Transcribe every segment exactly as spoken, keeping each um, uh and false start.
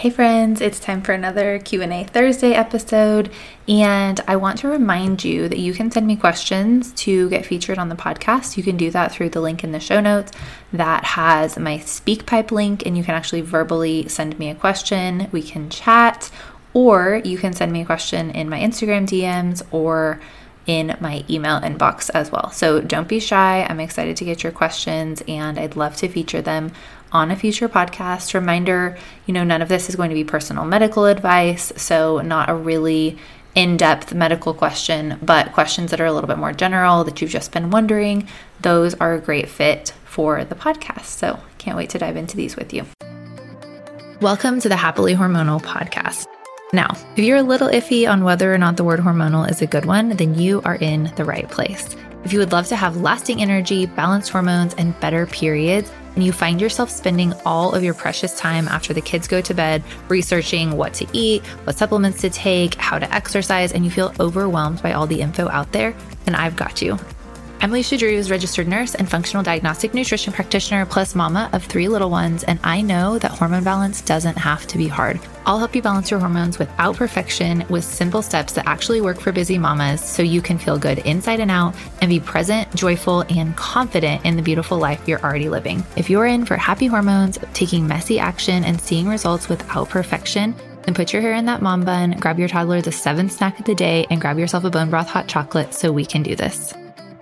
Hey friends, it's time for another Q and A Thursday episode, and I want to remind you that you can send me questions to get featured on the podcast. You can do that through the link in the show notes that has my SpeakPipe link, and you can actually verbally send me a question. We can chat, or you can send me a question in my Instagram D Ms or in my email inbox as well. So don't be shy. I'm excited to get your questions, and I'd love to feature them on a future podcast. Reminder, you know, none of this is going to be personal medical advice, so not a really in-depth medical question, but questions that are a little bit more general that you've just been wondering. Those are a great fit for the podcast. So can't wait to dive into these with you. Welcome to the Happily Hormonal podcast. Now, if you're a little iffy on whether or not the word hormonal is a good one, then you are in the right place. If you would love to have lasting energy, balanced hormones, and better periods, and you find yourself spending all of your precious time after the kids go to bed researching what to eat, what supplements to take, how to exercise, and you feel overwhelmed by all the info out there, then I've got you. I'm Alicia Drews, registered nurse and functional diagnostic nutrition practitioner, plus mama of three little ones, and I know that hormone balance doesn't have to be hard. I'll help you balance your hormones without perfection with simple steps that actually work for busy mamas so you can feel good inside and out and be present, joyful, and confident in the beautiful life you're already living. If you're in for happy hormones, taking messy action, and seeing results without perfection, then put your hair in that mom bun, grab your toddler the seventh snack of the day, and grab yourself a bone broth hot chocolate so we can do this.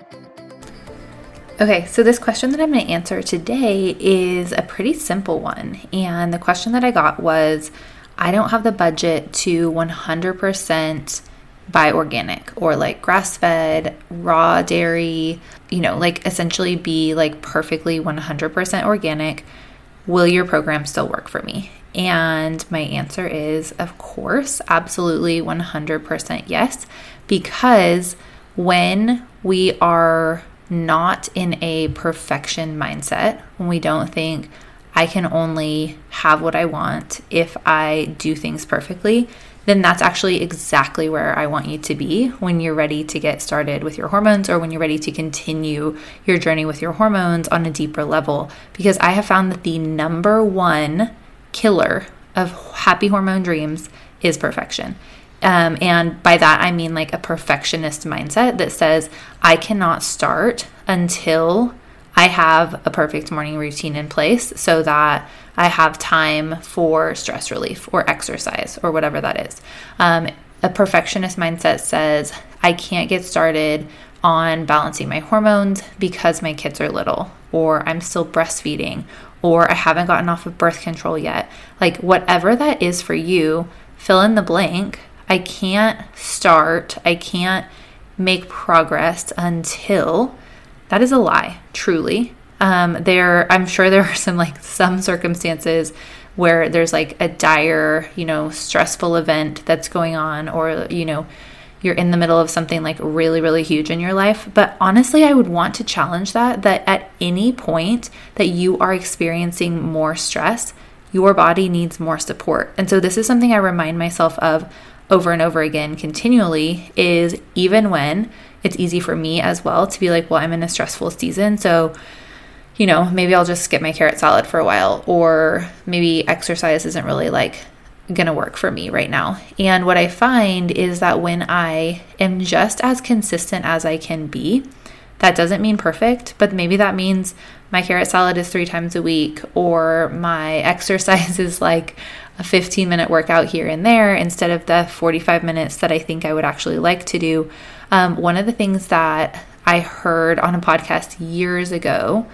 Okay, so this question that I'm going to answer today is a pretty simple one. And the question that I got was, I don't have the budget to one hundred percent buy organic or like grass-fed, raw dairy, you know, like essentially be like perfectly one hundred percent organic. Will your program still work for me? And my answer is, of course, absolutely one hundred percent yes, because when we are not in a perfection mindset, when we don't think I can only have what I want if I do things perfectly, then that's actually exactly where I want you to be when you're ready to get started with your hormones, or when you're ready to continue your journey with your hormones on a deeper level. Because I have found that the number one killer of happy hormone dreams is perfection. Um, and by that, I mean like a perfectionist mindset that says, I cannot start until I have a perfect morning routine in place so that I have time for stress relief or exercise or whatever that is. Um, a perfectionist mindset says, I can't get started on balancing my hormones because my kids are little, or I'm still breastfeeding, or I haven't gotten off of birth control yet. Like whatever that is for you, fill in the blank. I can't start, I can't make progress until, that is a lie, truly. Um, there, I'm sure there are some like some circumstances where there's like a dire, you know, stressful event that's going on, or, you know, you're in the middle of something like really, really huge in your life. But honestly, I would want to challenge that, that at any point that you are experiencing more stress, your body needs more support. And so this is something I remind myself of over and over again continually, is even when it's easy for me as well to be like, well, I'm in a stressful season, so, you know, maybe I'll just skip my carrot salad for a while, or maybe exercise isn't really like gonna work for me right now. And what I find is that when I am just as consistent as I can be, that doesn't mean perfect, but maybe that means my carrot salad is three times a week, or my exercise is like a fifteen minute workout here and there instead of the forty-five minutes that I think I would actually like to do. Um, one of the things that I heard on a podcast years ago,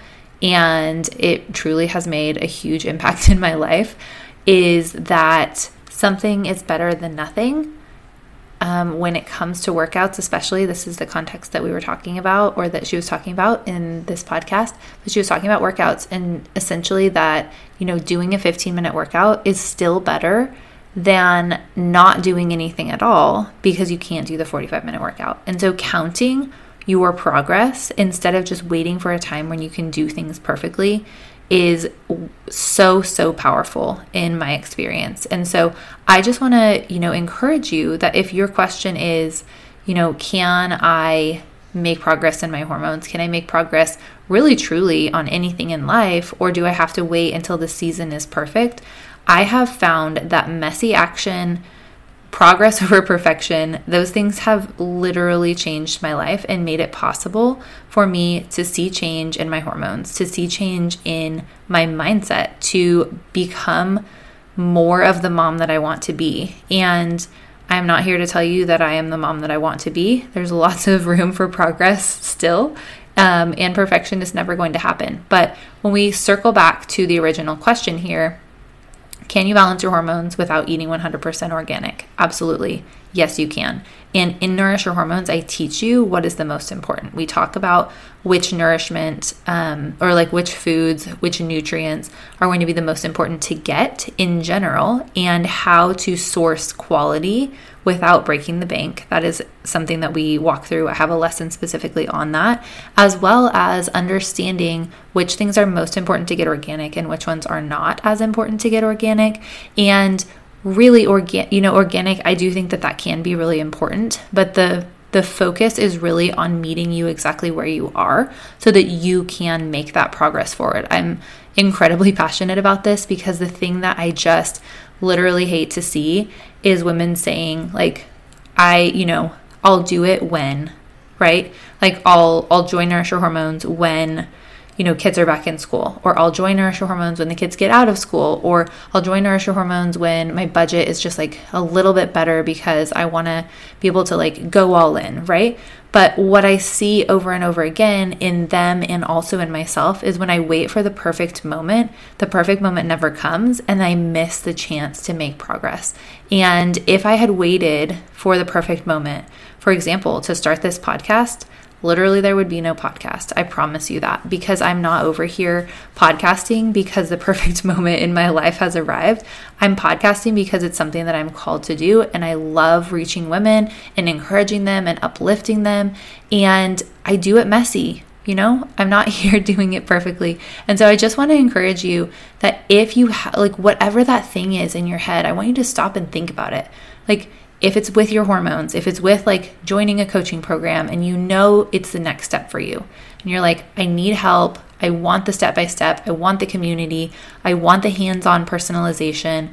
and it truly has made a huge impact in my life, is that something is better than nothing. Um, when it comes to workouts, especially, this is the context that we were talking about, or that she was talking about in this podcast, but she was talking about workouts, and essentially that, you know, doing a fifteen minute workout is still better than not doing anything at all, because you can't do the forty-five minute workout. And so counting your progress instead of just waiting for a time when you can do things perfectly is so, so powerful in my experience. And so I just want to, you know, encourage you that if your question is, you know, can I make progress in my hormones? Can I make progress really truly on anything in life? Or do I have to wait until the season is perfect? I have found that messy action, progress over perfection, those things have literally changed my life and made it possible for me to see change in my hormones, to see change in my mindset, to become more of the mom that I want to be. And I'm not here to tell you that I am the mom that I want to be. There's lots of room for progress still, um, and perfection is never going to happen. But when we circle back to the original question here, can you balance your hormones without eating one hundred percent organic? Absolutely. Yes, you can. And in Nourish Your Hormones, I teach you what is the most important. We talk about which nourishment um, or like which foods, which nutrients are going to be the most important to get in general, and how to source quality without breaking the bank. That is something that we walk through. I have a lesson specifically on that, as well as understanding which things are most important to get organic and which ones are not as important to get organic. And really organic, you know, organic, I do think that that can be really important, but the the focus is really on meeting you exactly where you are so that you can make that progress forward. I'm incredibly passionate about this because the thing that I just literally hate to see is women saying like, I, you know, I'll do it when, right? Like I'll, I'll join Nourish Your Hormones when, you know, kids are back in school, or I'll join Nourish Your Hormones when the kids get out of school, or I'll join Nourish Your Hormones when my budget is just like a little bit better because I want to be able to like go all in, right? But what I see over and over again in them and also in myself is when I wait for the perfect moment, the perfect moment never comes and I miss the chance to make progress. And if I had waited for the perfect moment, for example, to start this podcast, literally there would be no podcast. I promise you that, because I'm not over here podcasting because the perfect moment in my life has arrived. I'm podcasting because it's something that I'm called to do, and I love reaching women and encouraging them and uplifting them, and I do it messy. You know, I'm not here doing it perfectly. And so I just want to encourage you that if you ha- like whatever that thing is in your head, I want you to stop and think about it. Like, if it's with your hormones, if it's with like joining a coaching program and you know it's the next step for you, and you're like, I need help, I want the step-by-step, I want the community, I want the hands-on personalization,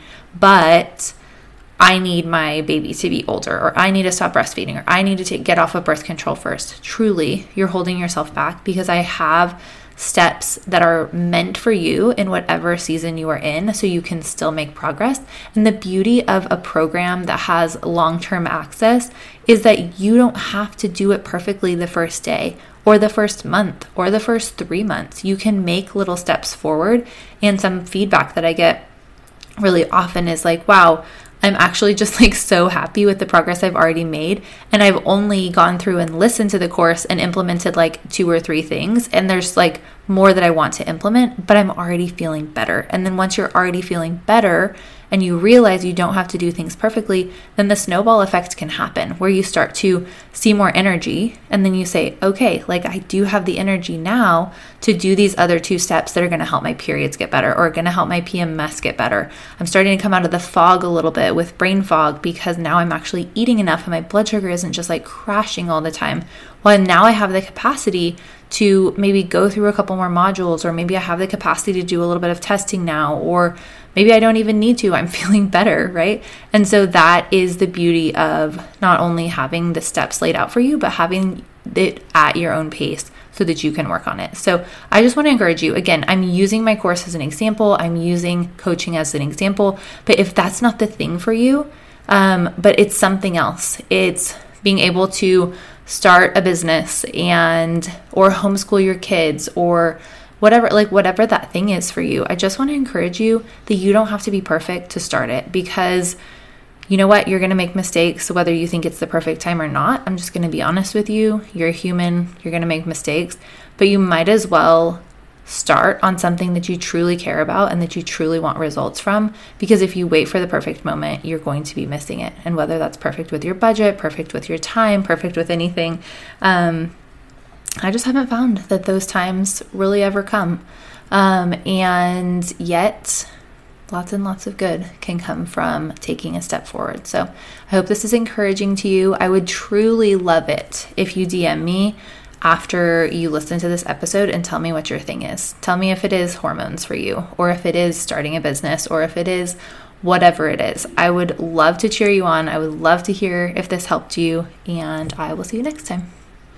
but I need my baby to be older, or I need to stop breastfeeding, or I need to take, get off of birth control first. Truly, you're holding yourself back, because I have steps that are meant for you in whatever season you are in so you can still make progress. And the beauty of a program that has long-term access is that you don't have to do it perfectly the first day or the first month or the first three months. You can make little steps forward. And some feedback that I get really often is like, wow, I'm actually just like so happy with the progress I've already made. And I've only gone through and listened to the course and implemented like two or three things. And there's like more that I want to implement, but I'm already feeling better. And then once you're already feeling better and you realize you don't have to do things perfectly, then the snowball effect can happen where you start to see more energy. And then you say, okay, like I do have the energy now to do these other two steps that are going to help my periods get better or going to help my P M S get better. I'm starting to come out of the fog a little bit with brain fog because now I'm actually eating enough and my blood sugar isn't just like crashing all the time. Well, now I have the capacity to maybe go through a couple more modules, or maybe I have the capacity to do a little bit of testing now, or maybe I don't even need to. I'm feeling better, right? And so that is the beauty of not only having the steps laid out for you, but having it at your own pace so that you can work on it. So I just want to encourage you. Again, I'm using my course as an example. I'm using coaching as an example. But if that's not the thing for you, um, but it's something else. It's being able to start a business and or homeschool your kids or whatever, like whatever that thing is for you. I just want to encourage you that you don't have to be perfect to start it, because you know what? You're going to make mistakes, whether you think it's the perfect time or not. I'm just going to be honest with you. You're a human. You're going to make mistakes, but you might as well start on something that you truly care about and that you truly want results from, because if you wait for the perfect moment, you're going to be missing it. And whether that's perfect with your budget, perfect with your time, perfect with anything, um, I just haven't found that those times really ever come. Um, and yet lots and lots of good can come from taking a step forward. So I hope this is encouraging to you. I would truly love it if you D M me after you listen to this episode and tell me what your thing is. Tell me if it is hormones for you, or if it is starting a business, or if it is whatever it is. I would love to cheer you on. I would love to hear if this helped you, and I will see you next time.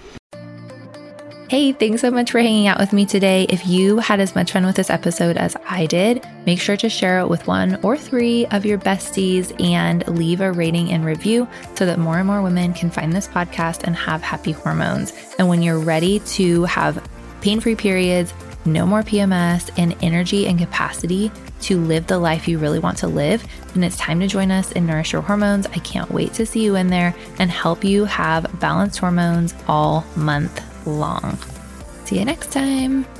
Hey, thanks so much for hanging out with me today. If you had as much fun with this episode as I did, make sure to share it with one or three of your besties and leave a rating and review so that more and more women can find this podcast and have happy hormones. And when you're ready to have pain-free periods, no more P M S, and energy and capacity to live the life you really want to live, then it's time to join us in Nourish Your Hormones. I can't wait to see you in there and help you have balanced hormones all month long. See you next time.